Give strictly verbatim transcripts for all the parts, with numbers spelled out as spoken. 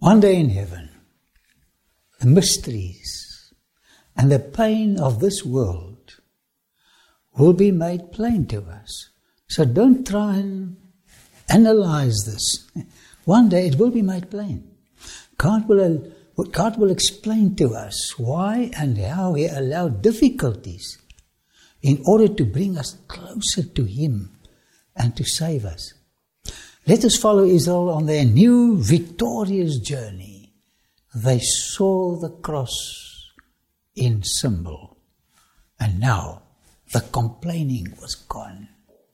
One day in heaven, the mysteries and the pain of this world will be made plain to us. So don't try and analyze this. One day it will be made plain. God will, God will explain to us why and how He allowed difficulties in order to bring us closer to Him and to save us. Let us follow Israel on their new victorious journey. They saw the cross in symbol, and now the complaining was gone.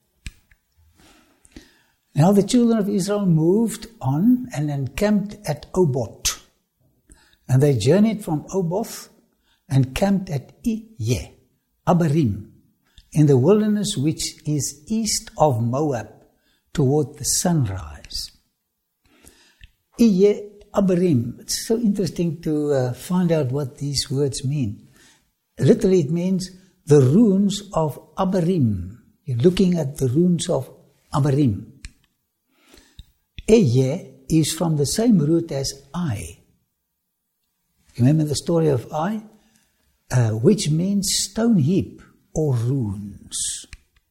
Now the children of Israel moved on and encamped at Oboth. And they journeyed from Oboth and camped at Iyeh, Abarim, in the wilderness which is east of Moab, toward the sunrise. Iyeh, Abarim. It's so interesting to uh, find out what these words mean. Literally it means the ruins of Abarim. You're looking at the ruins of Abarim. Iyeh is from the same root as Ai. You remember the story of Ai? Uh, which means stone heap or ruins.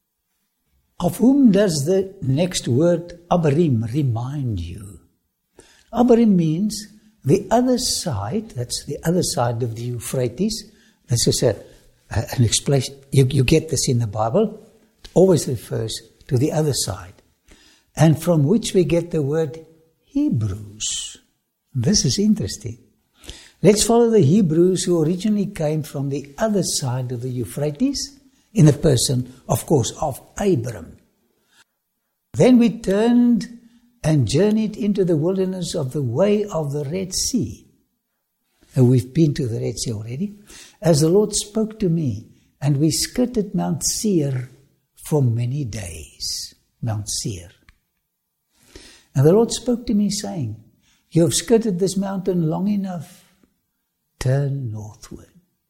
Of whom does the next word Abarim remind you? Abarim means the other side, that's the other side of the Euphrates. This is a, an explanation. You, you get this in the Bible. It always refers to the other side. And from which we get the word Hebrews. This is interesting. Let's follow the Hebrews who originally came from the other side of the Euphrates, in the person, of course, of Abram. Then we turned and journeyed into the wilderness of the way of the Red Sea. And we've been to the Red Sea already. As the Lord spoke to me, and we skirted Mount Seir for many days. Mount Seir. And the Lord spoke to me, saying, you have skirted this mountain long enough. Turn northward.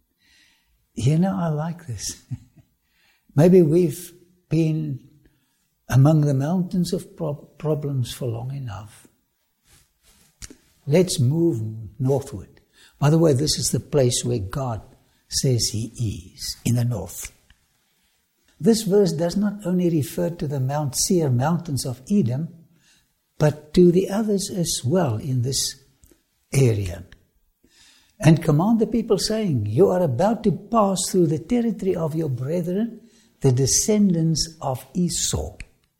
You know, I like this. Maybe we've been among the mountains of pro- problems for long enough. Let's move northward. By the way, this is the place where God says He is, in the north. This verse does not only refer to the Mount Seir mountains of Edom, but to the others as well in this area. And command the people, saying, you are about to pass through the territory of your brethren, the descendants of Esau,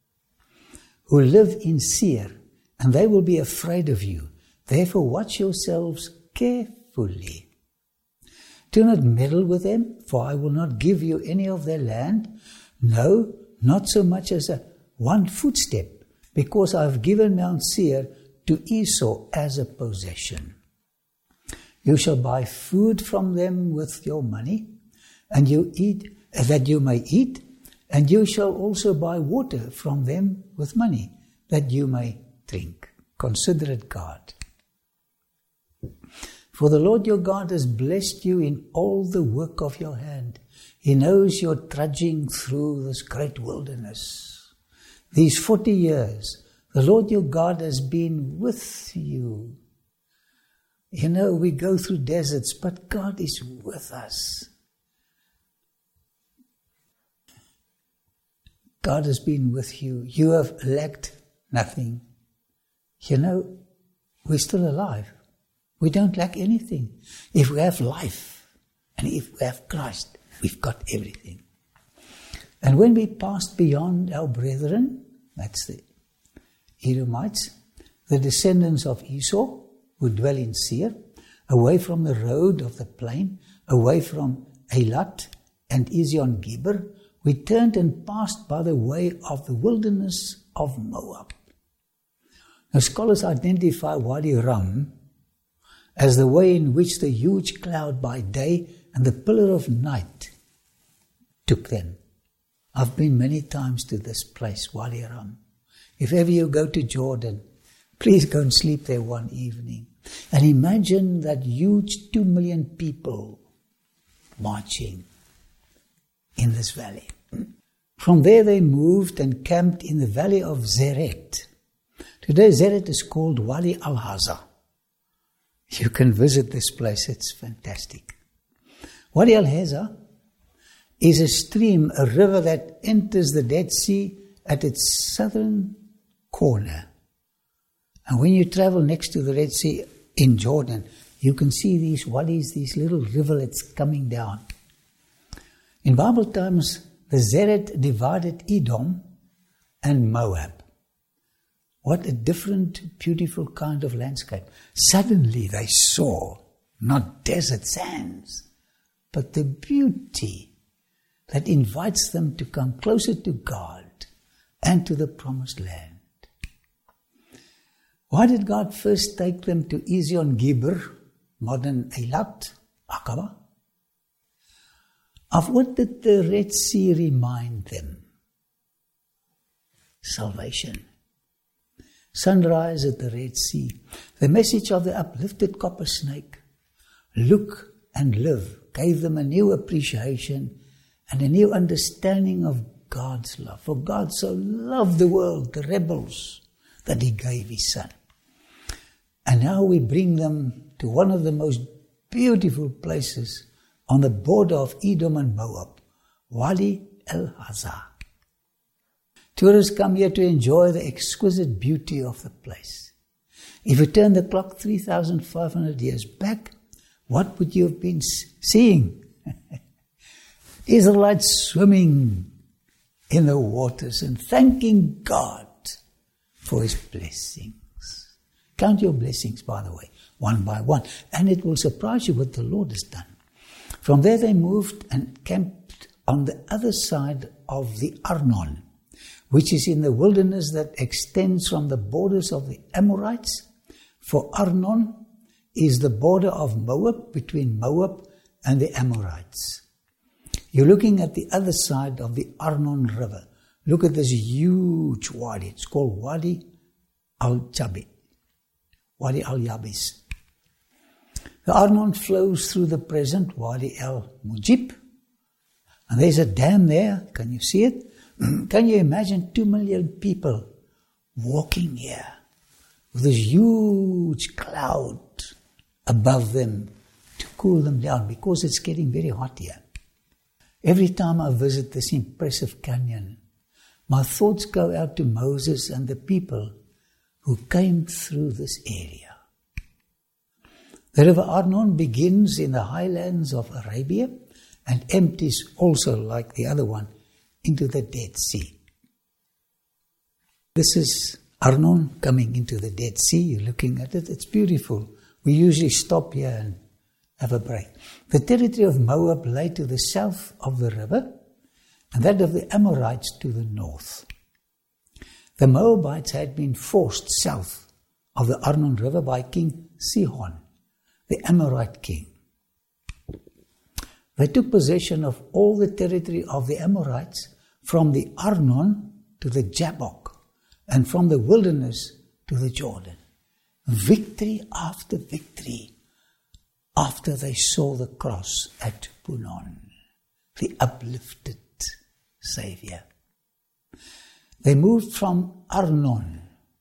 who live in Seir, and they will be afraid of you. Therefore watch yourselves carefully. Do not meddle with them, for I will not give you any of their land, no, not so much as a one footstep, because I have given Mount Seir to Esau as a possession. You shall buy food from them with your money, and you eat that you may eat, and you shall also buy water from them with money, that you may drink. Consider it God. For the Lord your God has blessed you in all the work of your hand. He knows you're trudging through this great wilderness. These forty years, the Lord your God has been with you. You know, we go through deserts, but God is with us. God has been with you. You have lacked nothing. You know, we're still alive. We don't lack anything. If we have life, and if we have Christ, we've got everything. And when we passed beyond our brethren, that's the Edomites, the descendants of Esau, who dwell in Seir, away from the road of the plain, away from Eilat and Ezion Geber, we turned and passed by the way of the wilderness of Moab. Now scholars identify Wadi Ram as the way in which the huge cloud by day and the pillar of night took them. I've been many times to this place, Wadi Ram. If ever you go to Jordan, please go and sleep there one evening. And imagine that huge two million people marching in this valley. From there they moved and camped in the valley of Zeret. Today Zeret is called Wadi al-Haza. You can visit this place. It's fantastic. Wadi al-Hazar is a stream, a river that enters the Dead Sea at its southern corner. And when you travel next to the Red Sea in Jordan, you can see these wadis, these little rivulets coming down. In Bible times, the Zered divided Edom and Moab. What a different, beautiful kind of landscape. Suddenly they saw not desert sands, but the beauty that invites them to come closer to God and to the promised land. Why did God first take them to Ezion Geber, modern Eilat, Aqaba? Of what did the Red Sea remind them? Salvation. Sunrise at the Red Sea. The message of the uplifted copper snake, look and live, gave them a new appreciation and a new understanding of God's love. For God so loved the world, the rebels, that He gave His Son. And now we bring them to one of the most beautiful places on the border of Edom and Moab, Wadi al-Hazar. Tourists come here to enjoy the exquisite beauty of the place. If you turn the clock three thousand five hundred years back, what would you have been seeing? Israelites swimming in the waters and thanking God for His blessings. Count your blessings, by the way, one by one, and it will surprise you what the Lord has done. From there they moved and camped on the other side of the Arnon, which is in the wilderness that extends from the borders of the Amorites. For Arnon is the border of Moab, between Moab and the Amorites. You're looking at the other side of the Arnon River. Look at this huge wadi. It's called Wadi al-Jabi, Wadi al-Yabis. The Arnon flows through the present Wadi al-Mujib. And there's a dam there. Can you see it? Can you imagine two million people walking here with this huge cloud above them to cool them down because it's getting very hot here? Every time I visit this impressive canyon, my thoughts go out to Moses and the people who came through this area. The river Arnon begins in the highlands of Arabia and empties also, like the other one, into the Dead Sea. This is Arnon coming into the Dead Sea. You're looking at it. It's beautiful. We usually stop here and have a break. The territory of Moab lay to the south of the river, and that of the Amorites to the north. The Moabites had been forced south of the Arnon River by King Sihon, the Amorite king. They took possession of all the territory of the Amorites from the Arnon to the Jabbok and from the wilderness to the Jordan. Victory after victory after they saw the cross at Punon, the uplifted Savior. They moved from Arnon,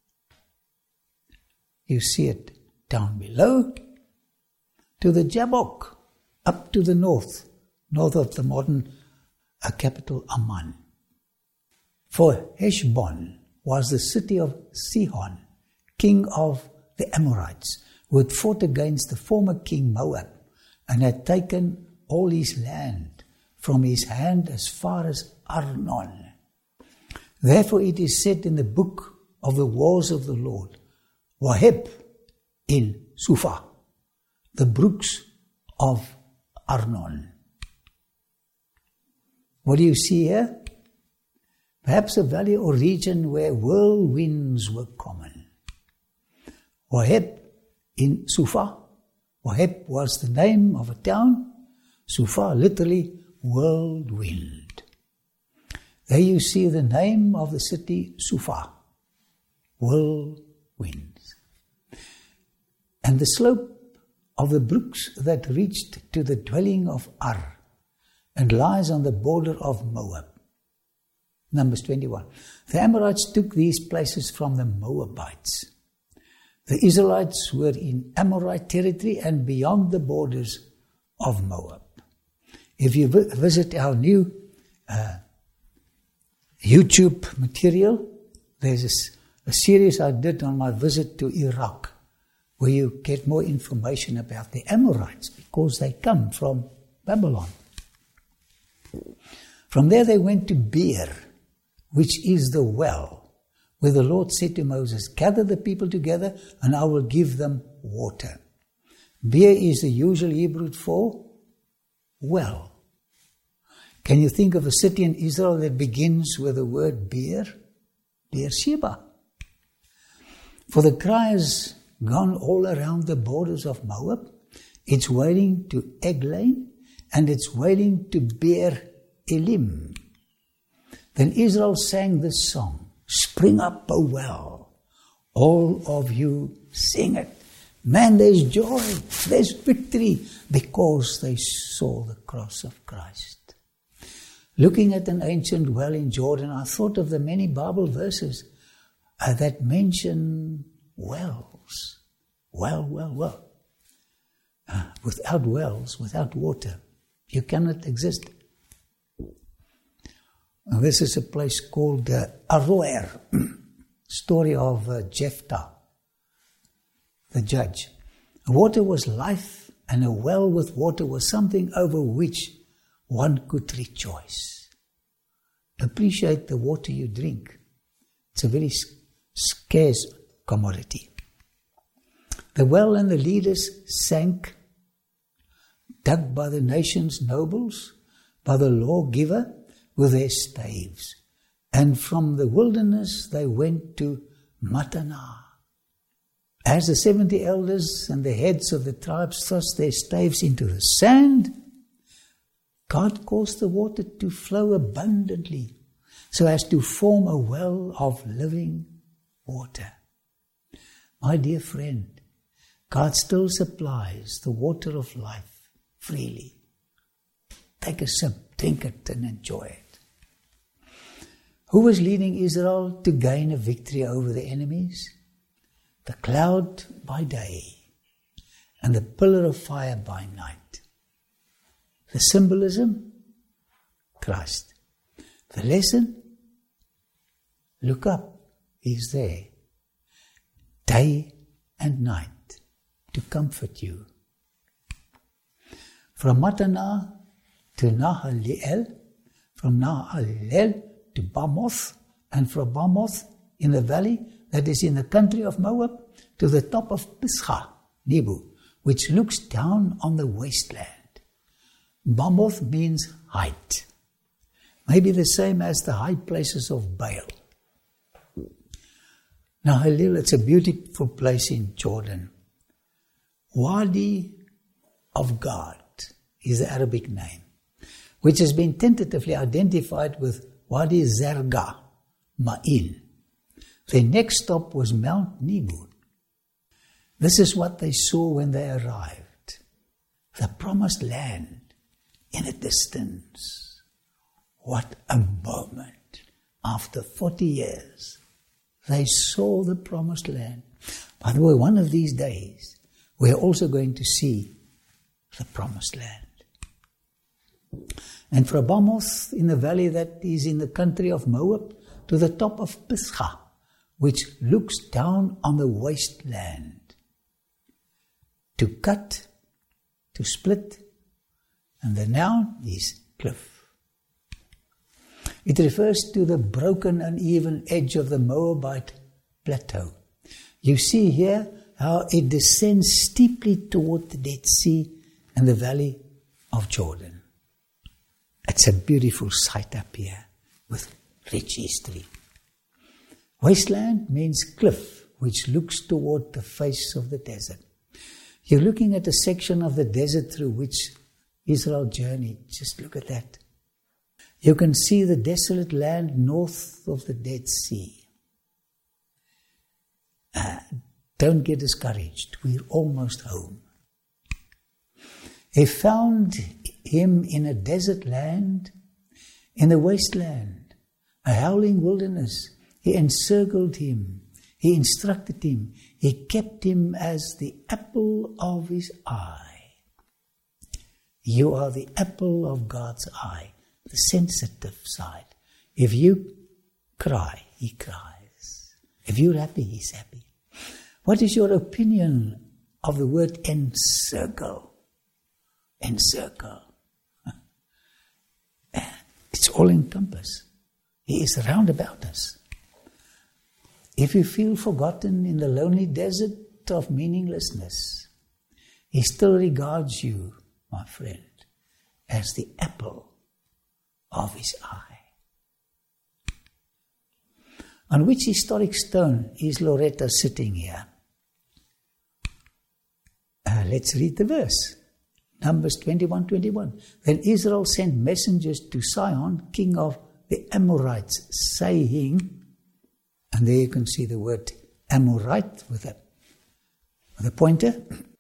you see it down below, to the Jabbok, up to the north, north of the modern uh, capital Amman. For Heshbon was the city of Sihon, king of the Amorites, who had fought against the former king Moab and had taken all his land from his hand as far as Arnon. Therefore it is said in the book of the wars of the Lord, Waheb in Sufa, the brooks of Arnon. What do you see here? Perhaps a valley or region where whirlwinds were common. Waheb in Sufa. Waheb was the name of a town. Sufa, literally whirlwind. There you see the name of the city, Sufa. Whirlwinds. And the slope of the brooks that reached to the dwelling of Ar and lies on the border of Moab. Numbers twenty-one. The Amorites took these places from the Moabites. The Israelites were in Amorite territory and beyond the borders of Moab. If you visit our new uh, YouTube material, there's a, a series I did on my visit to Iraq, where you get more information about the Amorites, because they come from Babylon. From there they went to Beer, which is the well, where the Lord said to Moses, gather the people together and I will give them water. Beer is the usual Hebrew for well. Can you think of a city in Israel that begins with the word Beer? Beersheba. For the cry has gone all around the borders of Moab. It's wailing to Eglon, and it's wailing to Beer Elim. Then Israel sang this song, spring up, O well, all of you sing it. Man, there's joy, there's victory, because they saw the cross of Christ. Looking at an ancient well in Jordan, I thought of the many Bible verses uh, that mention wells. Well, well, well. Uh, without wells, without water, you cannot exist. Now, this is a place called uh, Aroer, story of uh, Jephthah, the judge. Water was life, and a well with water was something over which one could rejoice. Appreciate the water you drink. It's a very scarce commodity. The well and the leaders sank, dug by the nation's nobles, by the lawgiver with their staves. And from the wilderness they went to Mattanah. As the seventy elders and the heads of the tribes thrust their staves into the sand, God caused the water to flow abundantly, so as to form a well of living water. My dear friend, God still supplies the water of life freely. Take a sip, drink it, and enjoy it. Who was leading Israel to gain a victory over the enemies? The cloud by day and the pillar of fire by night. The symbolism? Christ. The lesson? Look up. He's there. Day and night to comfort you. From Mattanah to Nahaliel, from Nahaliel to Bamoth, and from Bamoth in the valley that is in the country of Moab to the top of Pisgah, Nebo, which looks down on the wasteland. Bamoth means height. Maybe the same as the high places of Baal. Now, Halil, it's a beautiful place in Jordan. Wadi of God is the Arabic name, which has been tentatively identified with Wadi Zerga, Ma'il. Their next stop was Mount Nebo. This is what they saw when they arrived. The promised land in a distance. What a moment. After forty years, they saw the promised land. By the way, one of these days, we're also going to see the promised land. And from Bamoth in the valley that is in the country of Moab to the top of Pisgah, which looks down on the wasteland. To cut, to split, and the noun is cliff. It refers to the broken, uneven edge of the Moabite plateau. You see here how it descends steeply toward the Dead Sea and the valley of Jordan. It's a beautiful sight up here with rich history. Wasteland means cliff, which looks toward the face of the desert. You're looking at a section of the desert through which Israel journeyed. Just look at that. You can see the desolate land north of the Dead Sea. Uh, don't get discouraged. We're almost home. They found him in a desert land, in a wasteland, a howling wilderness. He encircled him. He instructed him. He kept him as the apple of his eye. You are the apple of God's eye, the sensitive side. If you cry, he cries. If you're happy, he's happy. What is your opinion of the word encircle? Encircle. It's all encompassed. He is round about us. If you feel forgotten in the lonely desert of meaninglessness, he still regards you, my friend, as the apple of his eye. On which historic stone is Loretta sitting here? Uh, let's read the verse. Numbers twenty-one twenty-one. Then Israel sent messengers to Sihon, king of the Amorites, saying, and there you can see the word Amorite with a, with a pointer.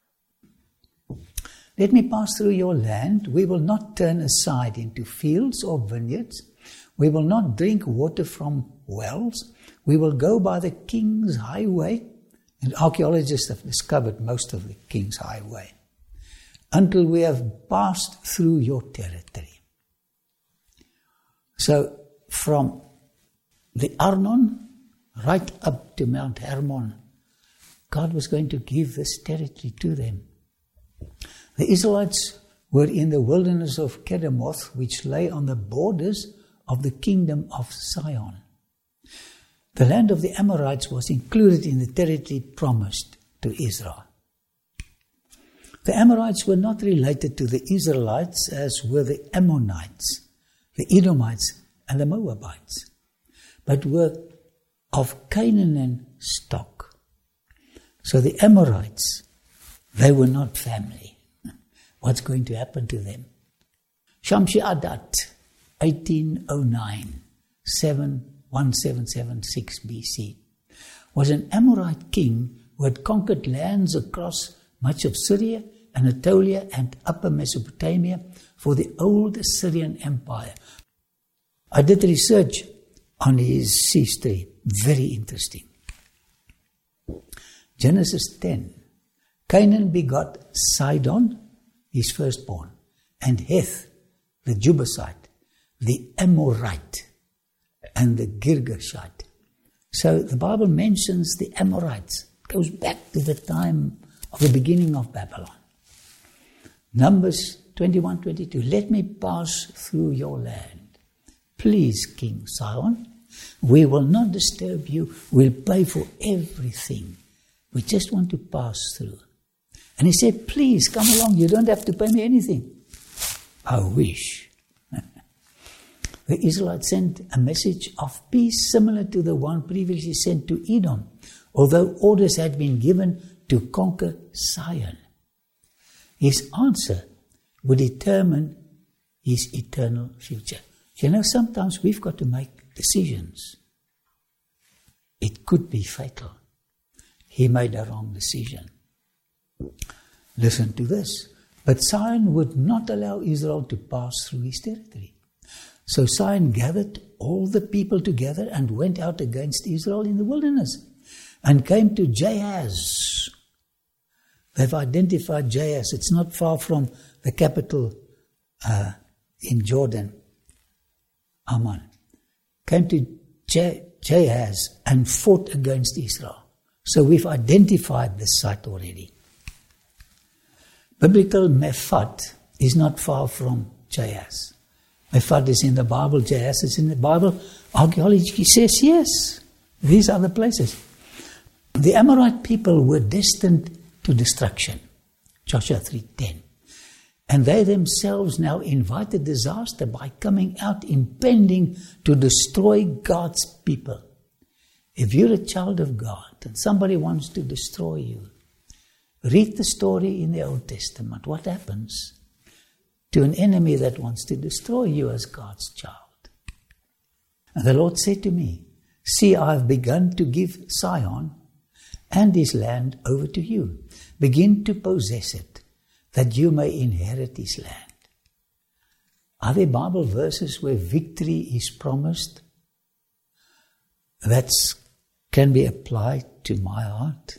Let me pass through your land. We will not turn aside into fields or vineyards. We will not drink water from wells. We will go by the king's highway. And archaeologists have discovered most of the king's highway. Until we have passed through your territory. So, from the Arnon right up to Mount Hermon, God was going to give this territory to them. The Israelites were in the wilderness of Kedemoth, which lay on the borders of the kingdom of Sihon. The land of the Amorites was included in the territory promised to Israel. The Amorites were not related to the Israelites as were the Ammonites, the Edomites, and the Moabites, but were of Canaan stock. So the Amorites, they were not family. What's going to happen to them? Shamshi Adad, eighteen oh nine, seven one seven seven six B C, was an Amorite king who had conquered lands across much of Syria, Anatolia, and Upper Mesopotamia for the old Assyrian Empire. I did research on his history. Very interesting. Genesis ten. Canaan begot Sidon, his firstborn, and Heth, the Jebusite, the Amorite, and the Girgashite. So the Bible mentions the Amorites. It goes back to the time of the beginning of Babylon. Numbers twenty-one twenty-two. Let me pass through your land. Please, King Sihon, we will not disturb you. We'll pay for everything. We just want to pass through. And he said, please come along. You don't have to pay me anything. I wish. The Israelites sent a message of peace similar to the one previously sent to Edom, although orders had been given to conquer Sion. His answer would determine his eternal future. You know, sometimes we've got to make decisions. It could be fatal. He made a wrong decision. Listen to this. But Sion would not allow Israel to pass through his territory. So Sion gathered all the people together and went out against Israel in the wilderness and came to Jahaz. They've identified Jahaz. It's not far from the capital uh, in Jordan, Amman. Came to Jahaz and fought against Israel. So we've identified this site already. Biblical Mephat is not far from Jahaz. Mephat is in the Bible, Jahaz is in the Bible. Archaeology says yes, these are the places. The Amorite people were destined to destruction. Joshua three ten. And they themselves now invited disaster by coming out impending to destroy God's people. If you're a child of God and somebody wants to destroy you, read the story in the Old Testament. What happens to an enemy that wants to destroy you as God's child? And the Lord said to me, see, I have begun to give Sihon and his land over to you. Begin to possess it, that you may inherit his land. Are there Bible verses where victory is promised? That's can be applied to my heart.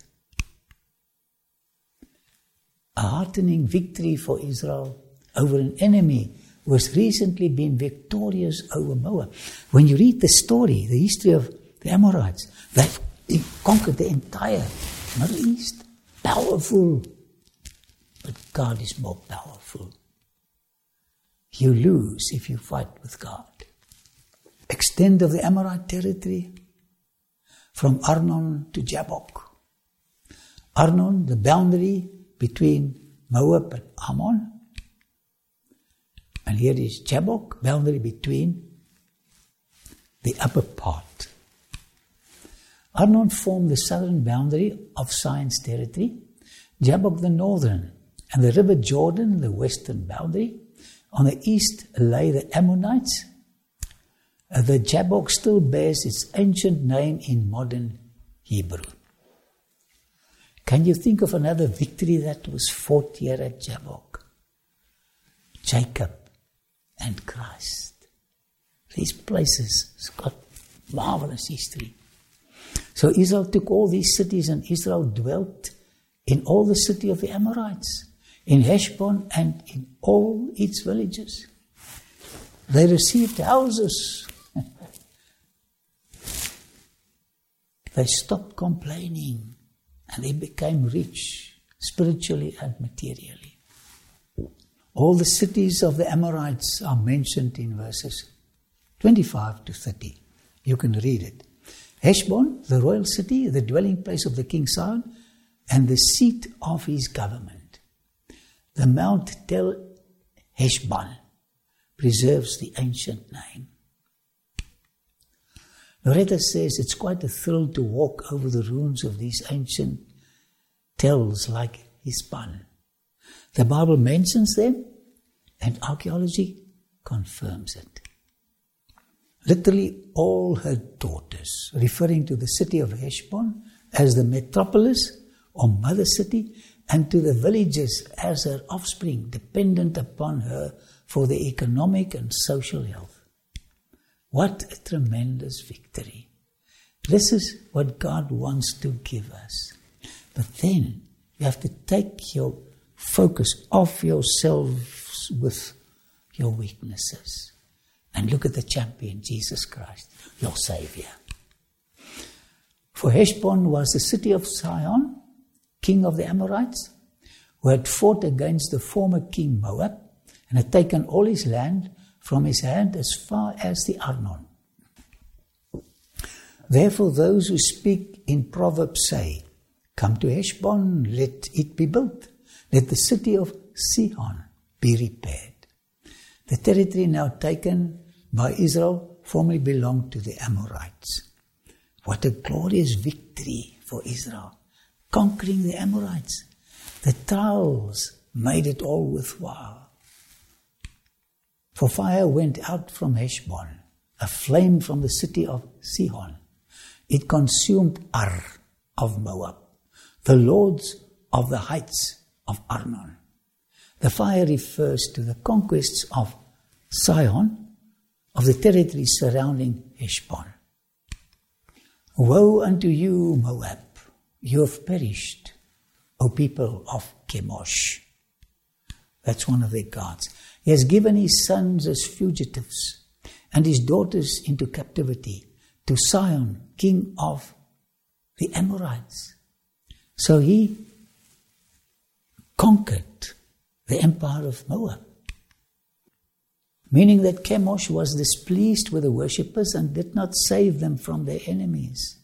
A heartening victory for Israel over an enemy who has recently been victorious over Moab. When you read the story, the history of the Amorites, they've conquered the entire Middle East. Powerful. But God is more powerful. You lose if you fight with God. Extent of the Amorite territory from Arnon to Jabbok. Arnon, the boundary between Moab and Ammon. And here is Jabbok, boundary between the upper part. Arnon formed the southern boundary of Sion's territory, Jabbok the northern, and the river Jordan the western boundary. On the east lay the Ammonites. The Jabbok still bears its ancient name in modern Hebrew. Can you think of another victory that was fought here at Jabbok? Jacob and Christ. These places have got marvelous history. So Israel took all these cities, and Israel dwelt in all the city of the Amorites, in Heshbon and in all its villages. They received houses. They stopped complaining, and they became rich spiritually and materially. All the cities of the Amorites are mentioned in verses twenty-five to thirty. You can read it. Heshbon, the royal city, the dwelling place of the king Sihon, and the seat of his government. The Mount Tel Heshbon preserves the ancient name. Loretta says it's quite a thrill to walk over the ruins of these ancient tells like Heshbon. The Bible mentions them, and archaeology confirms it. Literally all her daughters, referring to the city of Heshbon as the metropolis or mother city, and to the villages as her offspring, dependent upon her for their economic and social health. What a tremendous victory. This is what God wants to give us. But then you have to take your focus off yourselves with your weaknesses and look at the champion, Jesus Christ, your Savior. For Heshbon was the city of Sihon, king of the Amorites, who had fought against the former king Moab and had taken all his land from his hand as far as the Arnon. Therefore those who speak in Proverbs say, "Come to Heshbon, let it be built. Let the city of Sihon be repaired." The territory now taken by Israel formerly belonged to the Amorites. What a glorious victory for Israel, conquering the Amorites. The trials made it all worthwhile. For fire went out from Heshbon, a flame from the city of Sihon. It consumed Ar of Moab, the lords of the heights of Arnon. The fire refers to the conquests of Sihon, of the territory surrounding Heshbon. Woe unto you, Moab! You have perished, O people of Chemosh. That's one of their gods. He has given his sons as fugitives and his daughters into captivity to Sihon, king of the Amorites. So he conquered the empire of Moab, meaning that Chemosh was displeased with the worshippers and did not save them from their enemies.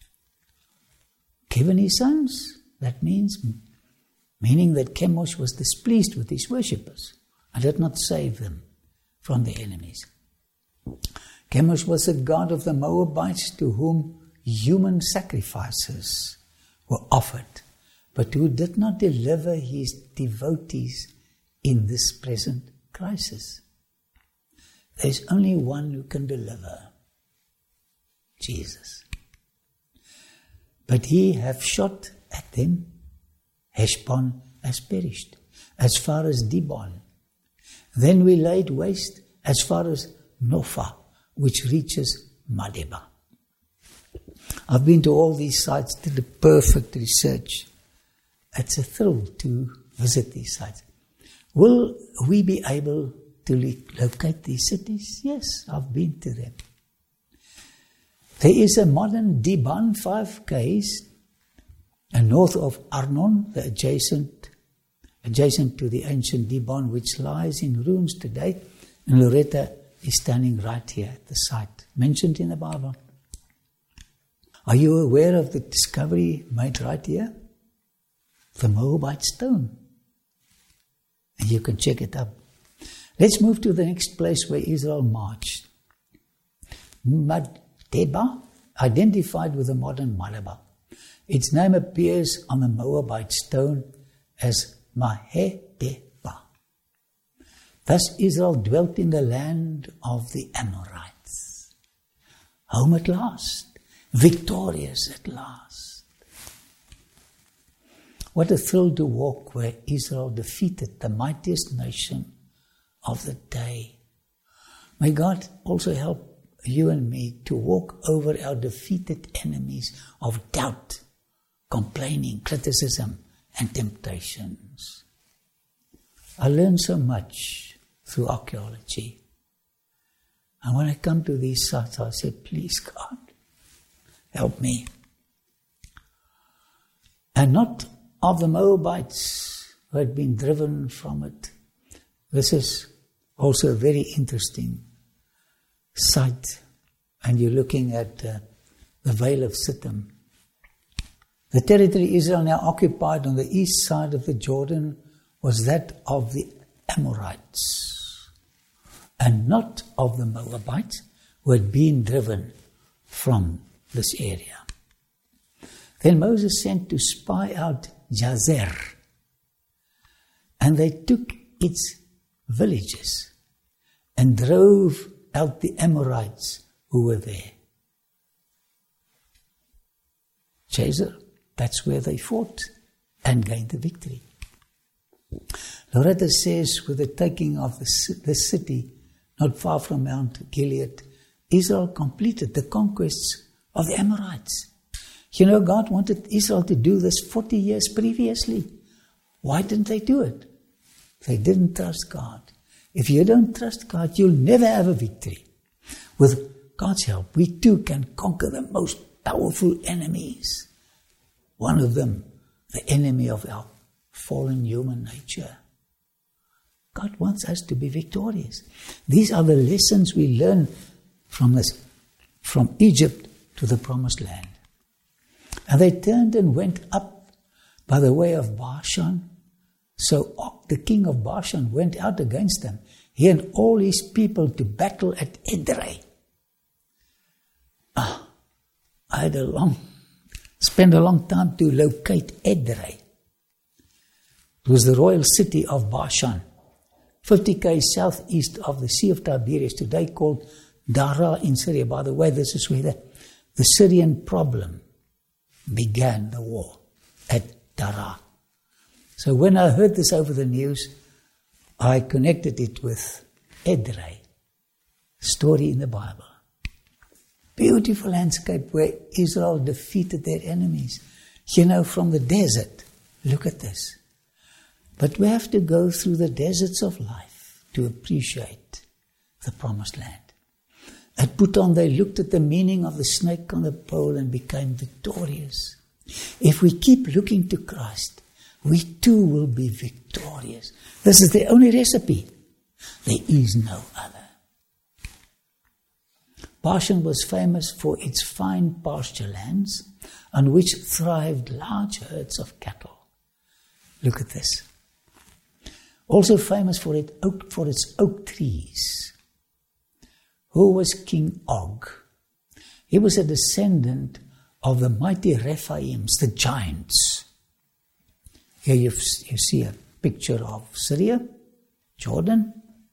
Given his sons, that means, meaning that Chemosh was displeased with his worshippers and did not save them from their enemies. Chemosh was the god of the Moabites to whom human sacrifices were offered, but who did not deliver his devotees in this present crisis. There's only one who can deliver, Jesus. But he hath shot at them. Heshbon has perished, as far as Dibon. Then we laid waste as far as Nophah, which reaches Madeba. I've been to all these sites, did the perfect research. It's a thrill to visit these sites. Will we be able to locate these cities? Yes, I've been to them. There is a modern Dibon, five Ks, and north of Arnon, the adjacent, adjacent to the ancient Dibon, which lies in ruins today. And Loretta is standing right here at the site, mentioned in the Bible. Are you aware of the discovery made right here? The Moabite stone. And you can check it up. Let's move to the next place where Israel marched. Madeba, identified with the modern Malabar. Its name appears on the Moabite stone as Mahedeba. Thus Israel dwelt in the land of the Amorites. Home at last. Victorious at last. What a thrill to walk where Israel defeated the mightiest nation of the day. May God also help you and me to walk over our defeated enemies of doubt, complaining, criticism, and temptations. I learned so much through archaeology. And when I come to these sites, I say, please God, help me. And not of the Moabites who had been driven from it. This is also a very interesting site. And you're looking at uh, the Vale of Sittim. The territory Israel now occupied on the east side of the Jordan was that of the Amorites, and not of the Moabites who had been driven from this area. Then Moses sent to spy out Jazer, and they took its villages and drove out the Amorites who were there. Jazer, that's where they fought and gained the victory. Loretta says, with the taking of the, the city not far from Mount Gilead, Israel completed the conquests of the Amorites. You know, God wanted Israel to do this forty years previously. Why didn't they do it? They didn't trust God. If you don't trust God, you'll never have a victory. With God's help, we too can conquer the most powerful enemies. One of them, the enemy of our fallen human nature. God wants us to be victorious. These are the lessons we learn from this, from Egypt to the promised land. And they turned and went up by the way of Bashan. So Og, the king of Bashan, went out against them, he and all his people, to battle at Edrei. Ah, I had a long, spent a long time to locate Edrei. It was the royal city of Bashan, fifty k's southeast of the Sea of Tiberias, today called Dara in Syria. By the way, this is where the, the Syrian problem began, the war, at Dara. So when I heard this over the news, I connected it with Edrei, story in the Bible. Beautiful landscape where Israel defeated their enemies. You know, from the desert. Look at this. But we have to go through the deserts of life to appreciate the promised land. At Bhutan, they looked at the meaning of the snake on the pole and became victorious. If we keep looking to Christ, we too will be victorious. This is the only recipe. There is no other. Bashan was famous for its fine pasture lands on which thrived large herds of cattle. Look at this. Also famous for, it oak, for its oak trees. Who was King Og? He was a descendant of the mighty Rephaims, the giants. Here you, you see a picture of Syria, Jordan.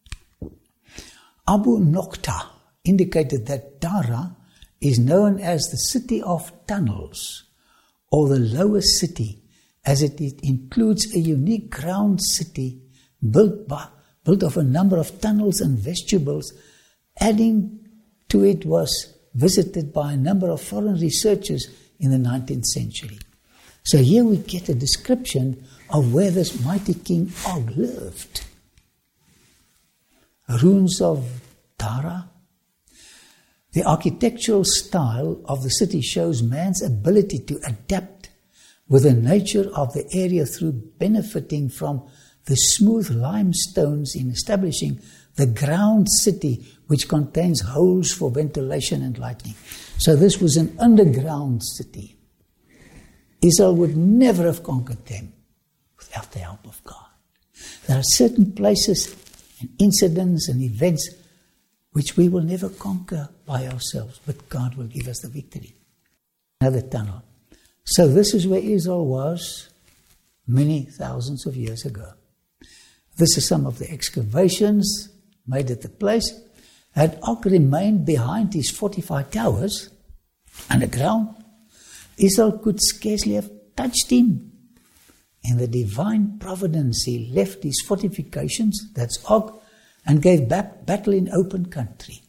Abu Nokta indicated that Dara is known as the city of tunnels, or the lower city, as it, it includes a unique ground city built, by, built of a number of tunnels and vestibules. Adding to it was visited by a number of foreign researchers in the nineteenth century. So here we get a description of where this mighty King Og lived. Ruins of Dara. The architectural style of the city shows man's ability to adapt with the nature of the area through benefiting from the smooth limestones in establishing the ground city, which contains holes for ventilation and lighting. So this was an underground city. Israel would never have conquered them without the help of God. There are certain places and incidents and events which we will never conquer by ourselves, but God will give us the victory. Another tunnel. So this is where Israel was many thousands of years ago. This is some of the excavations made at the place. Had Og remained behind his fortified towers underground, Israel could scarcely have touched him. In the divine providence, he left his fortifications, that's Og, and gave back battle in open country.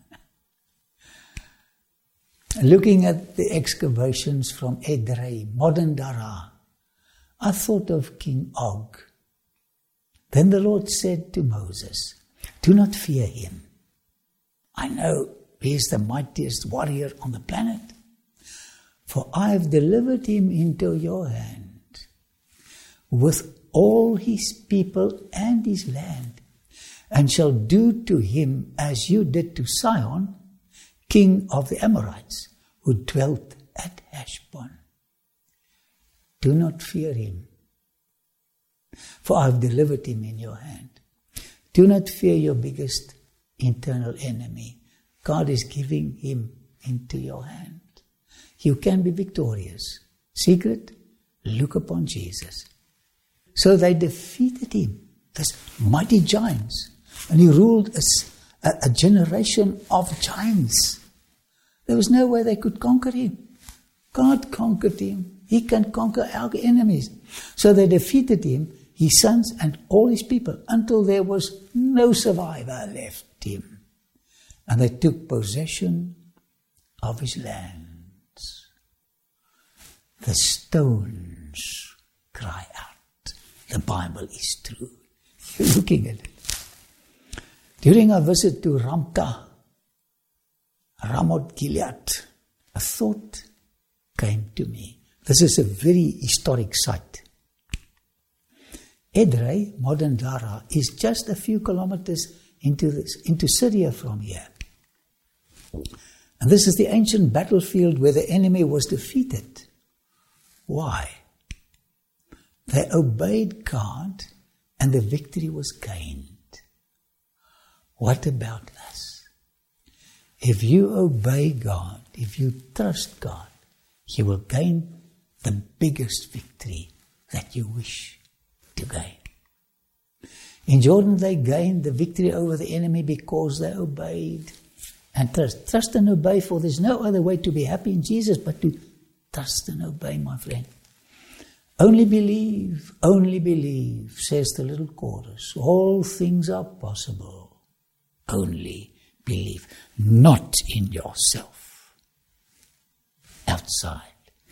Looking at the excavations from Edrei, modern Dara, I thought of King Og. Then the Lord said to Moses, "Do not fear him. I know he is the mightiest warrior on the planet, for I have delivered him into your hand, with all his people and his land, and shall do to him as you did to Sihon, king of the Amorites, who dwelt at Heshbon. Do not fear him, for I have delivered him in your hand." Do not fear your biggest internal enemy. God is giving him into your hand. You can be victorious. Secret, look upon Jesus. So they defeated him, this mighty giants, and he ruled a, a, a generation of giants. There was no way they could conquer him. God conquered him. He can conquer our enemies. So they defeated him, his sons and all his people, until there was no survivor left him. And they took possession of his lands. The stones cry out. The Bible is true. You're looking at it. During our visit to Ramtah, Ramoth Gilead, a thought came to me. This is a very historic site. Edrei, modern Dara, is just a few kilometers into this, into Syria from here. And this is the ancient battlefield where the enemy was defeated. Why? They obeyed God and the victory was gained. What about us? If you obey God, if you trust God, you will gain the biggest victory that you wish to gain. In Jordan, they gained the victory over the enemy because they obeyed and trust. Trust and obey, for there's no other way to be happy in Jesus but to trust and obey, my friend. Only believe, only believe, says the little chorus. All things are possible. Only believe. Not in yourself. Outside.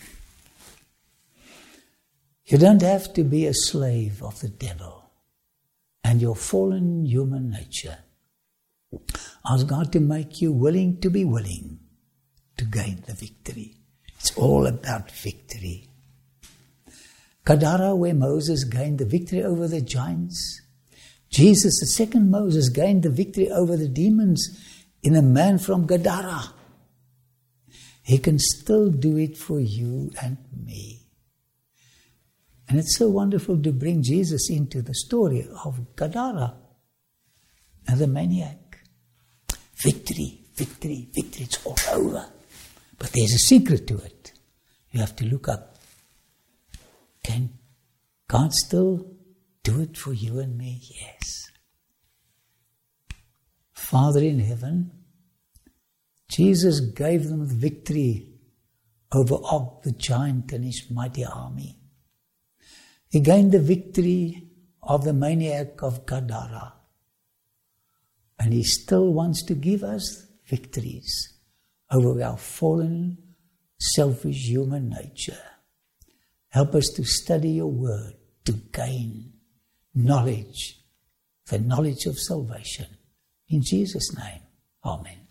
You don't have to be a slave of the devil and your fallen human nature. Ask God to make you willing to be willing to gain the victory. It's all about victory. Gadara, where Moses gained the victory over the giants. Jesus, the second Moses, gained the victory over the demons in a man from Gadara. He can still do it for you and me. And it's so wonderful to bring Jesus into the story of Gadara and the maniac. Victory, victory, victory. It's all over. But there's a secret to it. You have to look up. Can God still do it for you and me? Yes. Father in heaven, Jesus gave them the victory over Og the giant and his mighty army. He gained the victory of the maniac of Gadara. And he still wants to give us victories over our fallen, selfish human nature. Help us to study your word, to gain knowledge, the knowledge of salvation. In Jesus' name, amen.